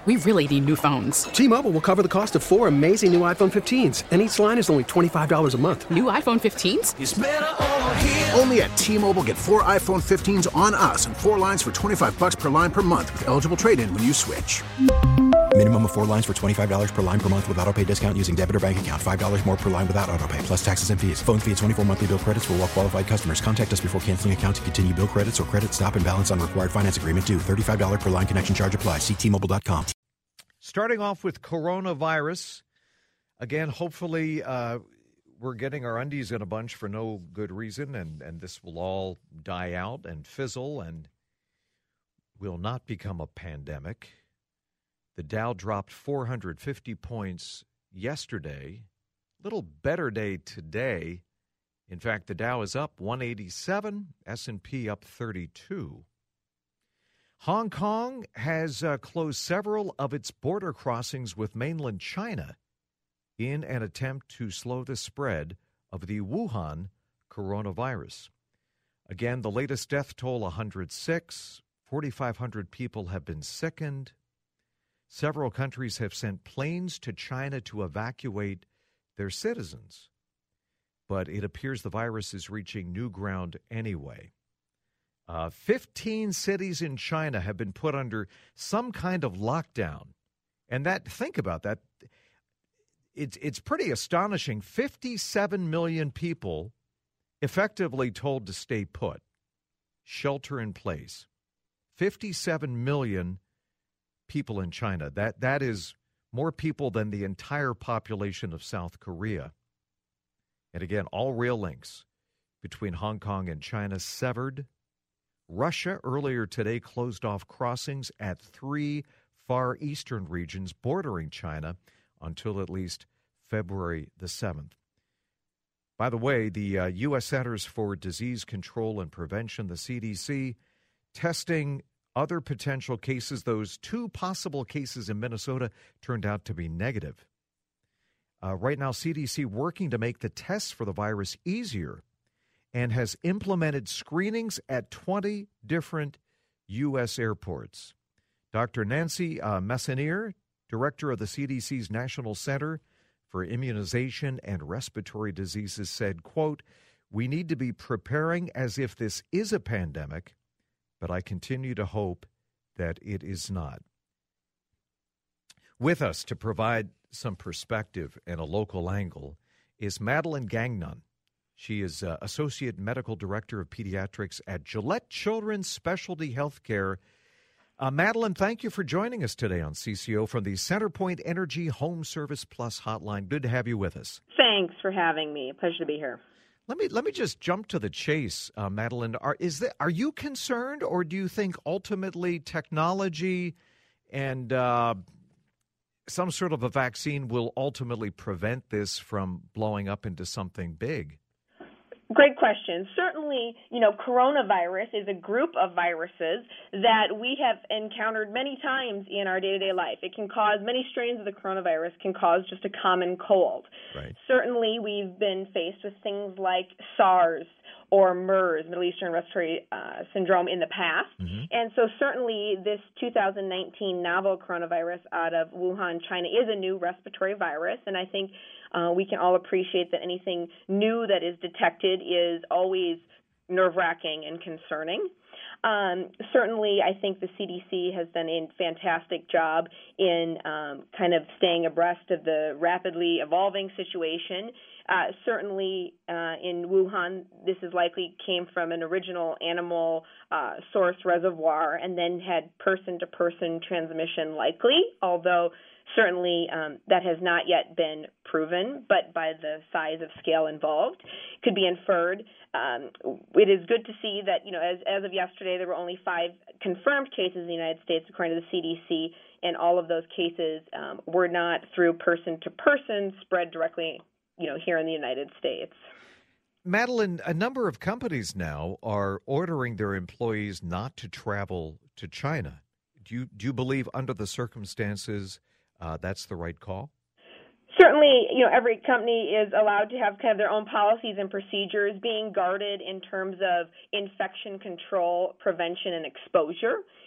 We really need new phones. T-Mobile will cover the cost of 4 amazing new iPhone 15s, and each line is only $25 a month. New iPhone 15s? It's better over here. Only at T-Mobile, get 4 iPhone 15s on us and 4 lines for $25 per line per month with eligible trade-in when you switch. Minimum of 4 lines for $25 per line per month with autopay discount using debit or bank account. $5 more per line without autopay, plus taxes and fees. Phone fee at 24 monthly bill credits for well-qualified customers. Contact us before canceling account to continue bill credits or credit stop and balance on required finance agreement due. $35 per line connection charge applies. See T-Mobile.com. Starting off with coronavirus. Again, hopefully we're getting our undies in a bunch for no good reason, and this will all die out and fizzle and will not become a pandemic. The Dow dropped 450 points yesterday. Little better day today. In fact, the Dow is up 187, S&P up 32. Hong Kong has closed several of its border crossings with mainland China in an attempt to slow the spread of the Wuhan coronavirus. Again, the latest death toll, 106. 4,500 people have been sickened. Several countries have sent planes to China to evacuate their citizens. But it appears the virus is reaching new ground anyway. 15 cities in China have been put under some kind of lockdown. And think about that. It's pretty astonishing. 57 million people effectively told to stay put, shelter in place. 57 million people in China. That is more people than the entire population of South Korea. And again, all rail links between Hong Kong and China severed. Russia earlier today closed off crossings at 3 far eastern regions bordering China until at least February the 7th. By the way, the U.S. Centers for Disease Control and Prevention, the CDC, testing other potential cases. Those 2 possible cases in Minnesota turned out to be negative. Right now, CDC working to make the tests for the virus easier and has implemented screenings at 20 different U.S. airports. Dr. Nancy Messonnier, director of the CDC's National Center for Immunization and Respiratory Diseases, said, quote, "We need to be preparing as if this is a pandemic, but I continue to hope that it is not." With us to provide some perspective and a local angle is Madeline Gagnon. She is Associate Medical Director of Pediatrics at Gillette Children's Specialty Healthcare. Madeline, thank you for joining us today on CCO from the CenterPoint Energy Home Service Plus hotline. Good to have you with us. Thanks for having me. A pleasure to be here. Let me just jump to the chase, Madeline. Are you concerned, or do you think ultimately technology and some sort of a vaccine will ultimately prevent this from blowing up into something big? Great question. Certainly, coronavirus is a group of viruses that we have encountered many times in our day-to-day life. It can cause, many strains of the coronavirus can cause just a common cold. Right. Certainly, we've been faced with things like SARS or MERS, Middle Eastern Respiratory Syndrome, in the past. Mm-hmm. And so certainly this 2019 novel coronavirus out of Wuhan, China, is a new respiratory virus, and I think we can all appreciate that anything new that is detected is always nerve-wracking and concerning. Certainly, I think the CDC has done a fantastic job in kind of staying abreast of the rapidly evolving situation. Certainly, in Wuhan, this is likely came from an original animal source reservoir and then had person-to-person transmission likely, although certainly that has not yet been proven, but by the size of scale involved, could be inferred. It is good to see that, as of yesterday, there were only 5 confirmed cases in the United States, according to the CDC, and all of those cases were not through person-to-person spread directly, here in the United States. Madeline, a number of companies now are ordering their employees not to travel to China. Do you believe under the circumstances that's the right call? Certainly, every company is allowed to have kind of their own policies and procedures being guarded in terms of infection control, prevention, and exposure.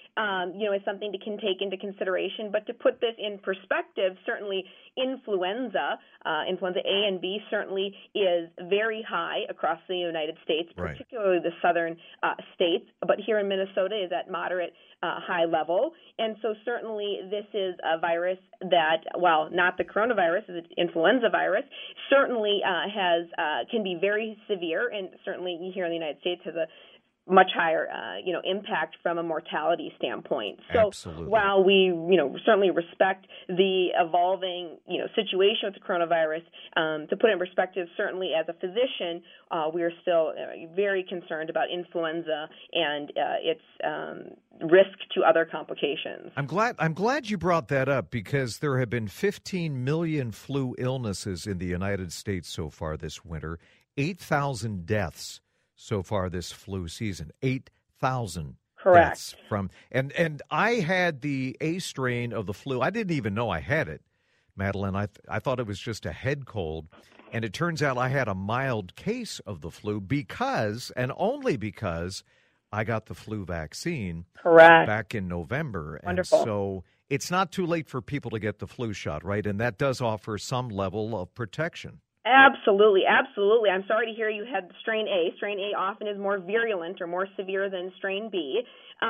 is something to take into consideration. But to put this in perspective, certainly influenza A and B certainly is very high across the United States, particularly the southern states. But here in Minnesota is at moderate high level. And so certainly this is a virus that, while not the coronavirus, it's influenza virus, certainly can be very severe, and certainly here in the United States has a much higher, impact from a mortality standpoint. So Absolutely. While we, certainly respect the evolving, situation with the coronavirus, to put it in perspective, certainly as a physician, we are still very concerned about influenza and its risk to other complications. I'm glad you brought that up, because there have been 15 million flu illnesses in the United States so far this winter, 8,000 deaths so far this flu season, 8,000 deaths from, and I had the A strain of the flu. I didn't even know I had it, Madeline. I thought it was just a head cold, and it turns out I had a mild case of the flu because, and only because, I got the flu vaccine back in November. Wonderful. And so it's not too late for people to get the flu shot, right? And that does offer some level of protection. Absolutely, absolutely. I'm sorry to hear you had strain A. Strain A often is more virulent or more severe than strain B,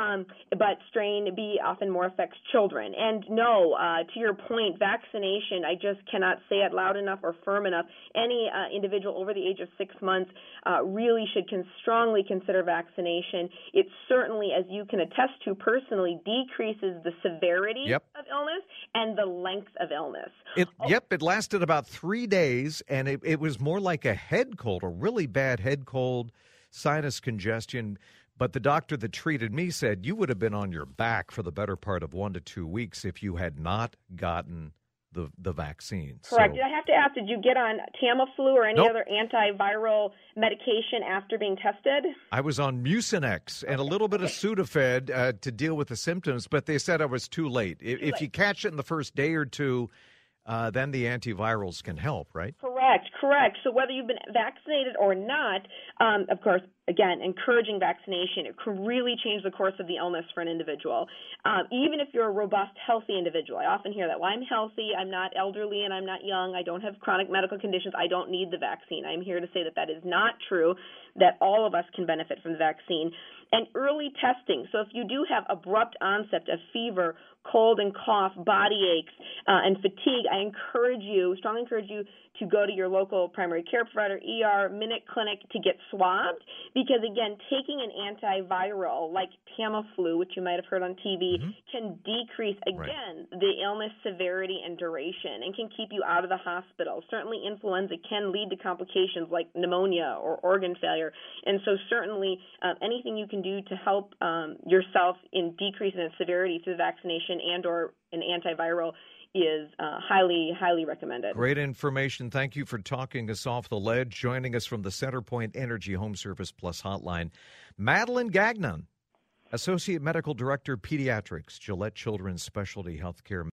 but strain B often more affects children. And no, to your point, vaccination, I just cannot say it loud enough or firm enough. Any individual over the age of 6 months really should strongly consider vaccination. It certainly, as you can attest to personally, decreases the severity of illness and the length of illness. It lasted about 3 days, and it was more like a head cold, a really bad head cold, sinus congestion. But the doctor that treated me said you would have been on your back for the better part of 1 to 2 weeks if you had not gotten the vaccine. Correct. So, I have to ask, did you get on Tamiflu or any Nope. other antiviral medication after being tested? I was on Mucinex and a little bit of Sudafed to deal with the symptoms, but they said I was too late. If you catch it in the first day or two, then the antivirals can help, right? Correct. So whether you've been vaccinated or not, of course, again, encouraging vaccination, it can really change the course of the illness for an individual. Even if you're a robust, healthy individual. I often hear that, well, I'm healthy, I'm not elderly, and I'm not young, I don't have chronic medical conditions, I don't need the vaccine. I'm here to say that is not true, that all of us can benefit from the vaccine. And early testing. So if you do have abrupt onset of fever, cold and cough, body aches, and fatigue, I strongly encourage you to go to your local primary care provider, ER, Minute Clinic to get swabbed, because, again, taking an antiviral like Tamiflu, which you might have heard on TV, can decrease, again, the illness severity and duration and can keep you out of the hospital. Certainly influenza can lead to complications like pneumonia or organ failure, and so certainly anything you can do to help yourself in decreasing the severity through vaccination and or an antiviral is highly, highly recommended. Great information. Thank you for talking us off the ledge. Joining us from the CenterPoint Energy Home Service Plus hotline, Madeline Gagnon, Associate Medical Director, Pediatrics, Gillette Children's Specialty Healthcare.